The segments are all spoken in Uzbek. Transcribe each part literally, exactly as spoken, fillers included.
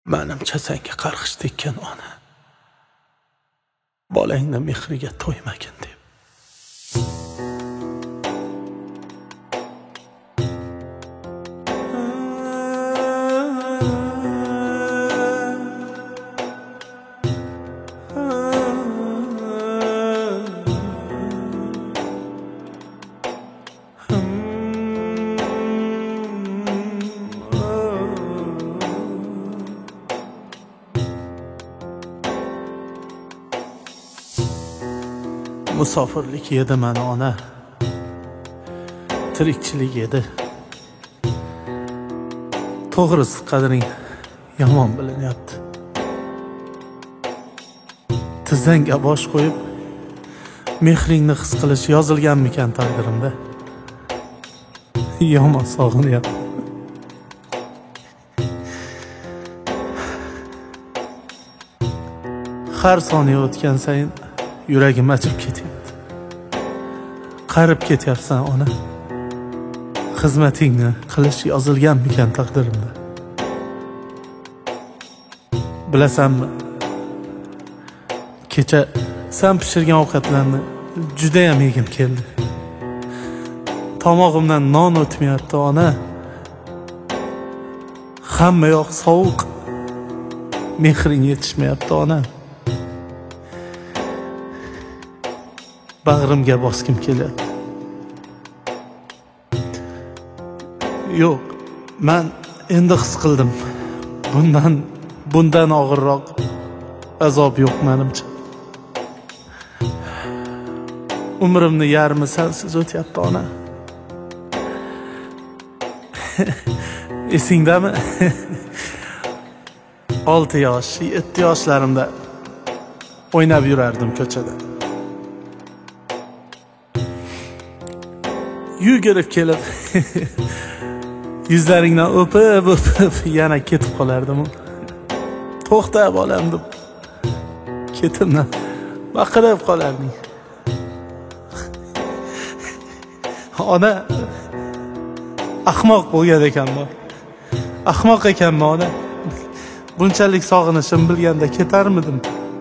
Menimcha senga qarg'ish tekkan ona bolangni mehriga to'ymagin deb. Musofirlik edi mana ona, tirikchilik edi. To'g'risi qadring yomon bilinyapti. Tizzangga bosh qo'yib mehringni his qilish yozilganmikan taqdirimda? Yomon sog'inyapti. Har soniya o'tgan sayin yuragim achib ketyapti. Qarib ketyapsan ona. Xizmatingni qilish yozilganmikan taqdirimda? Bilasanmi? Kecha sen pishirgan ovqatlarni juda ham yegim keldi. Tomog'imdan non o'tmayapti ona. Hamma yoq sovuq. Mehring yetishmayapti ona. Bag'rimga boskim kelyapti. Yo'q, men endi his qildim. Bundan bundan og'irroq azob yo'q menimcha. Umrimni yarmi sensiz o'tyapti ona. Esingdami? olti yosh, yetti yoshlarimda o'ynab yurardim ko'chada. Yugurib kelib yuzlaringdan o'pib o'pib yana ketib qolardim. To'xta bolam deb ketimdan baqirib qolarding. Ona ahmoq bo'lgan ekanman. Ahmoq ekanman ona. Bunchalik sog'inishim bilganda ketarmidim?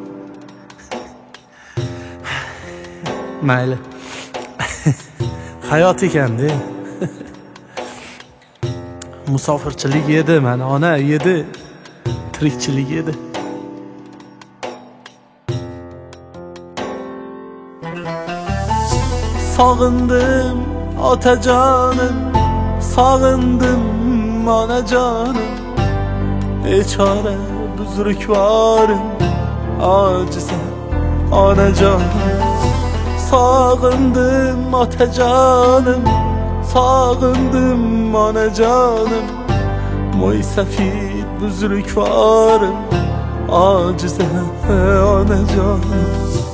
Mayli. Hayot ekanda. Musofirchilik edi mana ona, edi. Tirikchilik edi. Sog'indim otajonim, sog'indim onajonim. Bechora buzrukvorim, ojizam onajonim. Sog'indim otajonim, sog'indim onajonim. Mo'ysafid buzrukvorim, ojizam onajonim.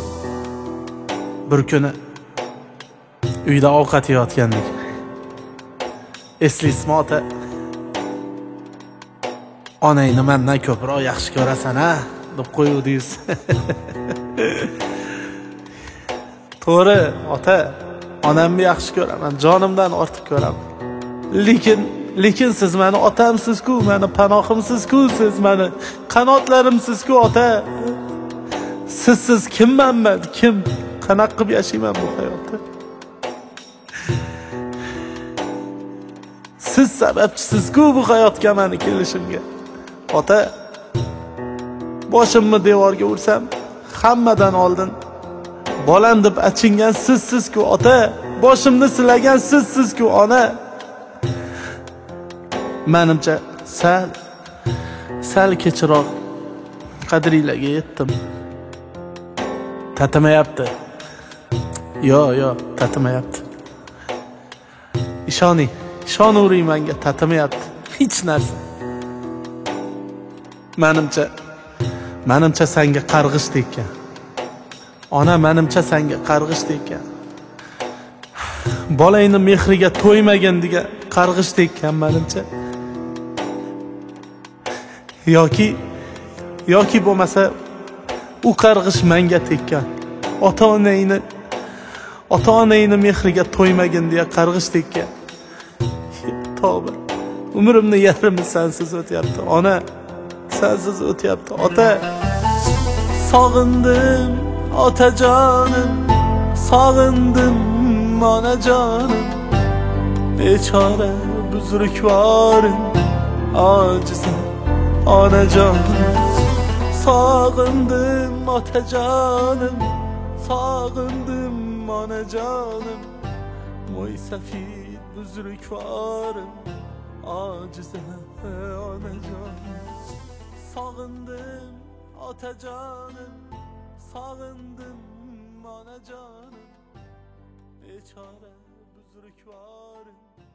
Bir kuni uyda ovqat yeyotgandik. Esliysizmi ota? Onangni mendan ko'proq yaxshi ko'rasan-a deb qo'yuvdingiz. To'g'ri, ota, onamni yaxshi ko'raman, jonimdan ortiq ko'raman. Lekin, lekin siz meni otamsiz-ku, meni panohimsiz-ku, siz meni qanotlarimsiz-ku, ota. Sizsiz kimman men? Kim? Qanaqa qilib yashayman bu hayotda? Siz sababchisiz-ku bu hayotga meni kelishimga. Ota, boshimni devorga ursam, hammadan oldin bolam deb achingan sizsiz-ku ota. Boshimni silagan sizsiz-ku ona. Menimcha sal sal kechroq qadringlarga yetdim. Tatimayapti. Yo, yo, tatimayapti. Ishoning, ishonavering menga, tatimayapti. Hech narsa. Menimcha menimcha senga qarg'ish tekkan. Ona, menimcha senga qarg'ish tekkan. Bolangni mehriga to'ymagin degan qarg'ish tekkan menimcha. Yoki yoki bo'lmasa u qarg'ish menga tekkan. Ota-onangni ota-onangni mehriga to'ymagin deya qarg'ish tekkan. Tavba. Umrimni yarmi sensiz o'tyapti. Ona, sensiz o'tyapti ota. Sog'indim otajonim, sog'indim onajonim, bechora buzrukvorim, ojiza onajonim. Sog'indim otajonim, sog'indim onajonim, mo'ysafid buzrukvorim, ojiza onajonim. Sog'indim otajonim, sog'indim onajonim, bechora buzrukvorim.